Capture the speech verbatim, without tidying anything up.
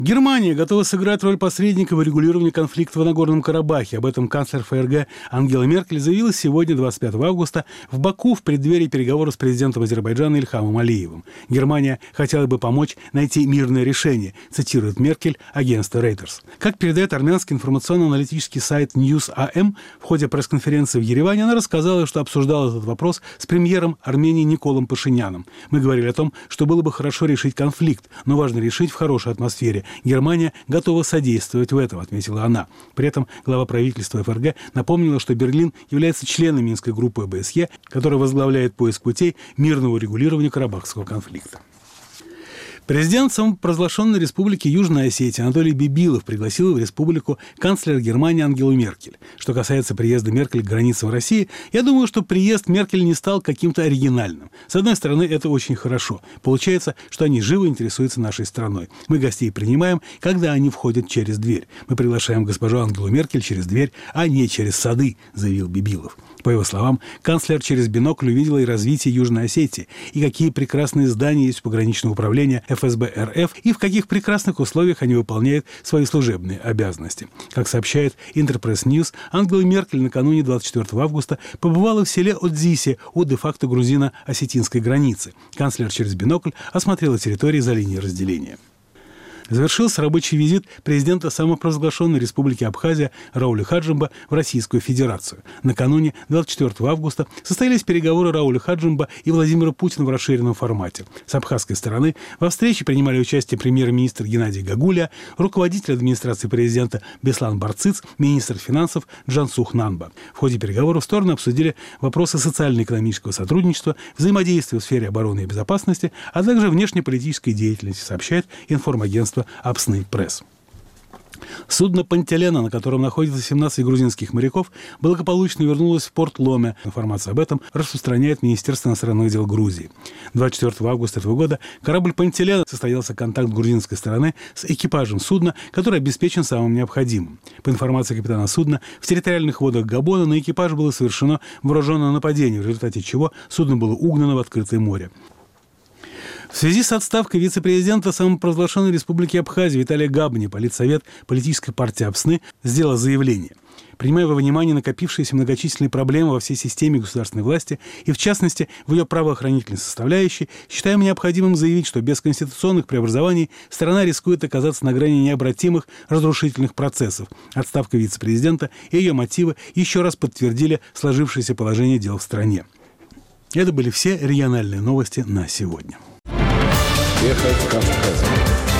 Германия готова сыграть роль посредника в регулировании конфликта в Нагорном Карабахе. Об этом канцлер ФРГ Ангела Меркель заявила сегодня, двадцать пятого августа, в Баку в преддверии переговоров с президентом Азербайджана Ильхамом Алиевым. Германия хотела бы помочь найти мирное решение, цитирует Меркель агентство Reuters. Как передает армянский информационно-аналитический сайт News.am, в ходе пресс-конференции в Ереване она рассказала, что обсуждала этот вопрос с премьером Армении Николом Пашиняном. Мы говорили о том, что было бы хорошо решить конфликт, но важно решить в хорошей атмосфере. Германия готова содействовать в этом, отметила она. При этом глава правительства ФРГ напомнила, что Берлин является членом Минской группы ОБСЕ, которая возглавляет поиск путей мирного регулирования карабахского конфликта. Президент самопровозглашенной республики Южная Осетия Анатолий Бибилов пригласил в республику канцлера Германии Ангелу Меркель. Что касается приезда Меркель к границам России, я думаю, что приезд Меркель не стал каким-то оригинальным. С одной стороны, это очень хорошо. Получается, что они живо интересуются нашей страной. Мы гостей принимаем, когда они входят через дверь. Мы приглашаем госпожу Ангелу Меркель через дверь, а не через сады, заявил Бибилов. По его словам, канцлер через бинокль увидела и развитие Южной Осетии, и какие прекрасные здания есть у пограничного управления эф эс бэ эр эф, и в каких прекрасных условиях они выполняют свои служебные обязанности. Как сообщает Интерпресс Ньюс, Ангела Меркель накануне двадцать четвёртого августа побывала в селе Одзисе у де-факто грузино-осетинской границы. Канцлер через бинокль осмотрела территории за линией разделения. Завершился рабочий визит президента самопровозглашенной республики Абхазия Рауля Хаджимба в Российскую Федерацию. Накануне двадцать четвёртого августа состоялись переговоры Рауля Хаджимба и Владимира Путина в расширенном формате. С абхазской стороны во встрече принимали участие премьер-министр Геннадий Гагуля, руководитель администрации президента Беслан Барциц, министр финансов Джансух Нанба. В ходе переговоров стороны обсудили вопросы социально-экономического сотрудничества, взаимодействия в сфере обороны и безопасности, а также внешнеполитической деятельности, сообщает информагентство Апсны Пресс. Судно «Пантелена», на котором находится семнадцать грузинских моряков, благополучно вернулось в порт Ломе. Информацию об этом распространяет Министерство иностранных дел Грузии. двадцать четвёртого августа этого года корабль «Пантелена» состоялся контакт грузинской стороны с экипажем судна, который обеспечен самым необходимым. По информации капитана судна, в территориальных водах Габона на экипаж было совершено вооруженное нападение, в результате чего судно было угнано в открытое море. В связи с отставкой вице-президента самопровозглашенной республики Абхазия Виталия Габни политсовет политической партии Апсны сделал заявление. Принимая во внимание накопившиеся многочисленные проблемы во всей системе государственной власти и, в частности, в ее правоохранительной составляющей, считаем необходимым заявить, что без конституционных преобразований страна рискует оказаться на грани необратимых разрушительных процессов. Отставка вице-президента и ее мотивы еще раз подтвердили сложившееся положение дел в стране. Это были все региональные новости на сегодня. Эхо Кавказа.